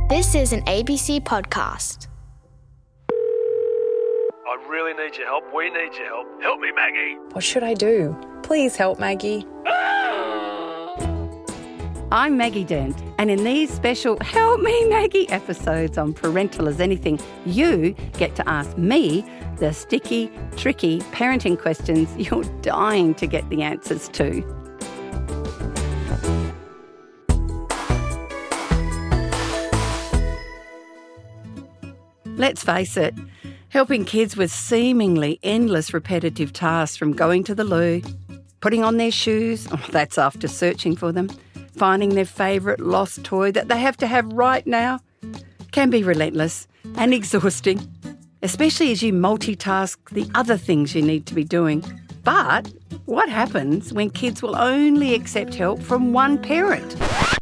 This is an ABC podcast. I really need your help. We need your help. Help me, Maggie. What should I do? Please help, Maggie. I'm Maggie Dent, and in these special Help Me Maggie episodes on Parental as Anything, you get to ask me the sticky, tricky parenting questions you're dying to get the answers to. Let's face it, helping kids with seemingly endless repetitive tasks, from going to the loo, putting on their shoes, that's after searching for them, finding their favourite lost toy that they have to have right now, can be relentless and exhausting, especially as you multitask the other things you need to be doing. But what happens when kids will only accept help from one parent?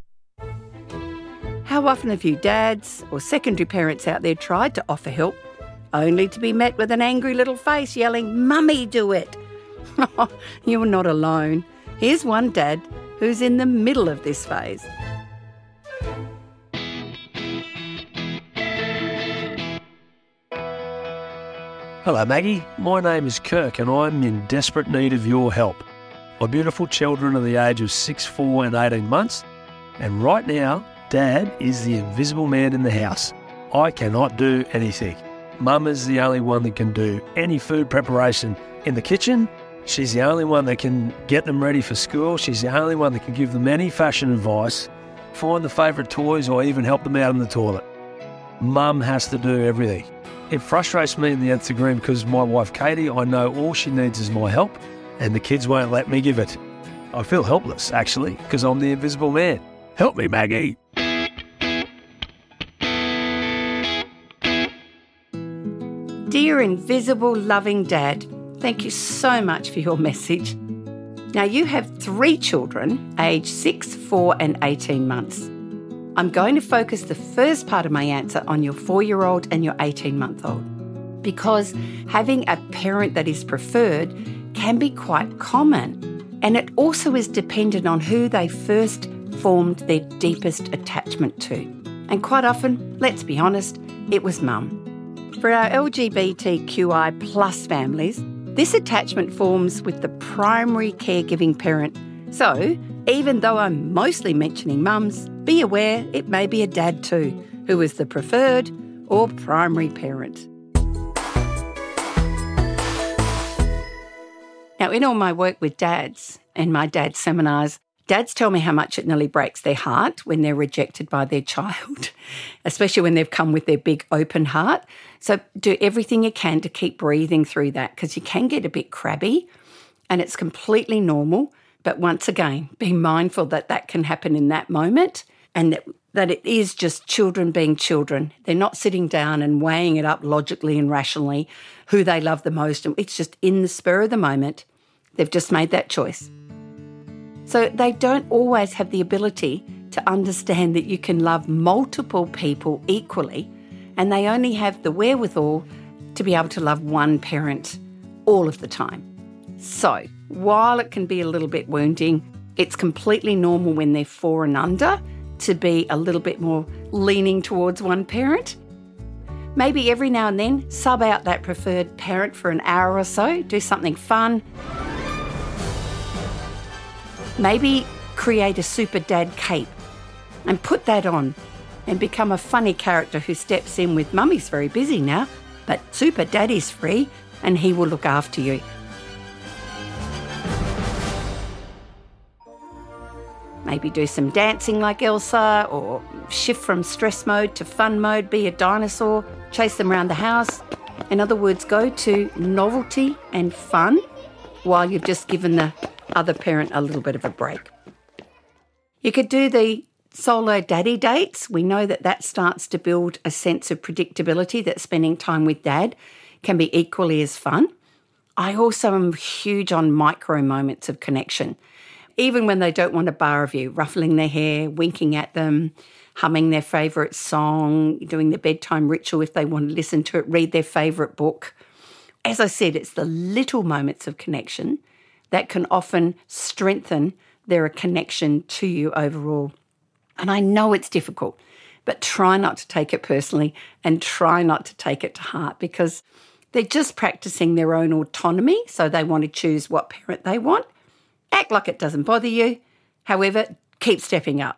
How often have you dads or secondary parents out there tried to offer help, only to be met with an angry little face yelling, "Mummy, do it!" You're not alone. Here's one dad who's in the middle of this phase. Hello, Maggie. My name is Kirk and I'm in desperate need of your help. My beautiful children are the age of 6, 4 and 18 months, and right now, Dad is the invisible man in the house. I cannot do anything. Mum is the only one that can do any food preparation in the kitchen. She's the only one that can get them ready for school. She's the only one that can give them any fashion advice, find the favourite toys, or even help them out in the toilet. Mum has to do everything. It frustrates me in the nth degree because my wife Katie, I know all she needs is my help, and the kids won't let me give it. I feel helpless, actually, because I'm the invisible man. Help me, Maggie. Dear invisible loving dad, thank you so much for your message. Now, you have 3 children, aged 6, 4 and 18 months. I'm going to focus the first part of my answer on your 4-year-old and your 18-month-old, because having a parent that is preferred can be quite common, and it also is dependent on who they first formed their deepest attachment to. And quite often, let's be honest, it was mum. For our LGBTQI plus families, this attachment forms with the primary caregiving parent. So, even though I'm mostly mentioning mums, be aware it may be a dad too, who is the preferred or primary parent. Now, in all my work with dads and my dad seminars, dads tell me how much it nearly breaks their heart when they're rejected by their child, especially when they've come with their big open heart. So do everything you can to keep breathing through that, because you can get a bit crabby and it's completely normal. But once again, be mindful that that can happen in that moment, and that it is just children being children. They're not sitting down and weighing it up logically and rationally who they love the most. And it's just in the spur of the moment. They've just made that choice. So they don't always have the ability to understand that you can love multiple people equally, and they only have the wherewithal to be able to love one parent all of the time. So while it can be a little bit wounding, it's completely normal when they're 4 and under to be a little bit more leaning towards one parent. Maybe every now and then sub out that preferred parent for an hour or so, do something fun. Maybe create a super dad cape and put that on and become a funny character who steps in with mummy's very busy now, but super daddy's free and he will look after you. Maybe do some dancing like Elsa, or shift from stress mode to fun mode, be a dinosaur, chase them around the house. In other words, go to novelty and fun while you've just given the other parent a little bit of a break. You could do the solo daddy dates. We know that that starts to build a sense of predictability, that spending time with dad can be equally as fun. I also am huge on micro moments of connection. Even when they don't want a bar of you, ruffling their hair, winking at them, humming their favourite song, doing the bedtime ritual if they want to listen to it, read their favourite book. As I said, it's the little moments of connection that can often strengthen their connection to you overall. And I know it's difficult. but try not to take it personally and try not to take it to heart, because they're just practicing their own autonomy, so they want to choose what parent they want. Act like it doesn't bother you. However, keep stepping up.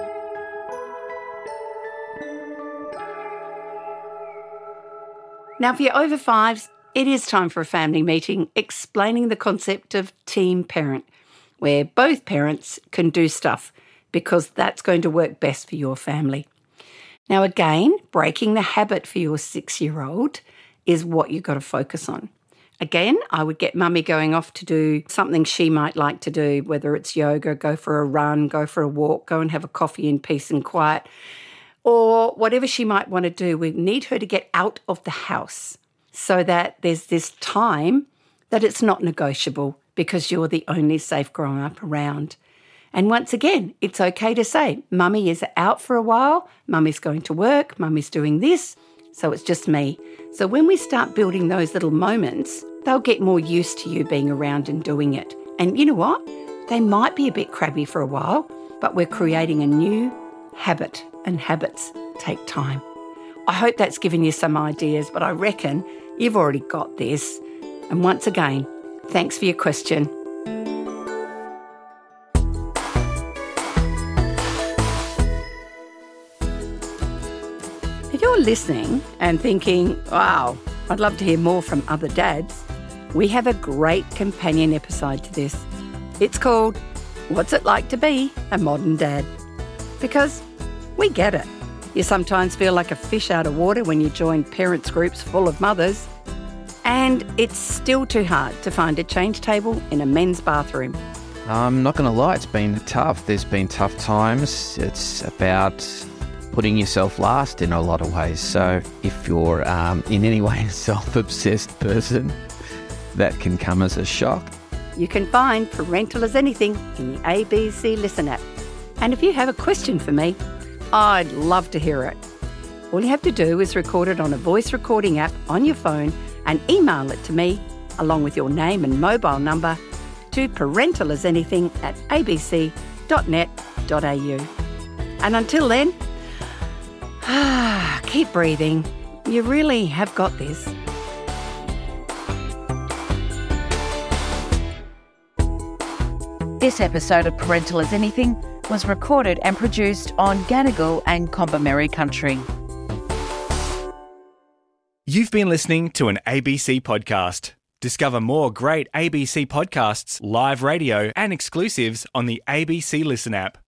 Now, for your over fives, it is time for a family meeting explaining the concept of team parent, where both parents can do stuff because that's going to work best for your family. Now, again, breaking the habit for your 6-year-old is what you've got to focus on. Again, I would get mummy going off to do something she might like to do, whether it's yoga, go for a run, go for a walk, go and have a coffee in peace and quiet, or whatever she might want to do. We need her to get out of the house so that there's this time that it's not negotiable because you're the only safe grown-up around. And once again, it's okay to say, mummy is out for a while, mummy's going to work, mummy's doing this, so it's just me. So when we start building those little moments, they'll get more used to you being around and doing it. And you know what? They might be a bit crabby for a while, but we're creating a new habit, and habits take time. I hope that's given you some ideas, but I reckon you've already got this. And once again, thanks for your question. If you're listening and thinking, wow, I'd love to hear more from other dads, we have a great companion episode to this. It's called What's It Like to Be a Modern Dad? Because we get it. You sometimes feel like a fish out of water when you join parents' groups full of mothers, and it's still too hard to find a change table in a men's bathroom. I'm not going to lie, it's been tough. There's been tough times. It's about putting yourself last in a lot of ways. So if you're in any way a self-obsessed person, that can come as a shock. You can find Parental as Anything in the ABC Listen app. And if you have a question for me, I'd love to hear it. All you have to do is record it on a voice recording app on your phone and email it to me, along with your name and mobile number, to parentalasanything@abc.net.au. And until then, keep breathing. You really have got this. This episode of Parental as Anything was recorded and produced on Gadigal and Combermere country. You've been listening to an ABC podcast. Discover more great ABC podcasts, live radio and exclusives on the ABC Listen app.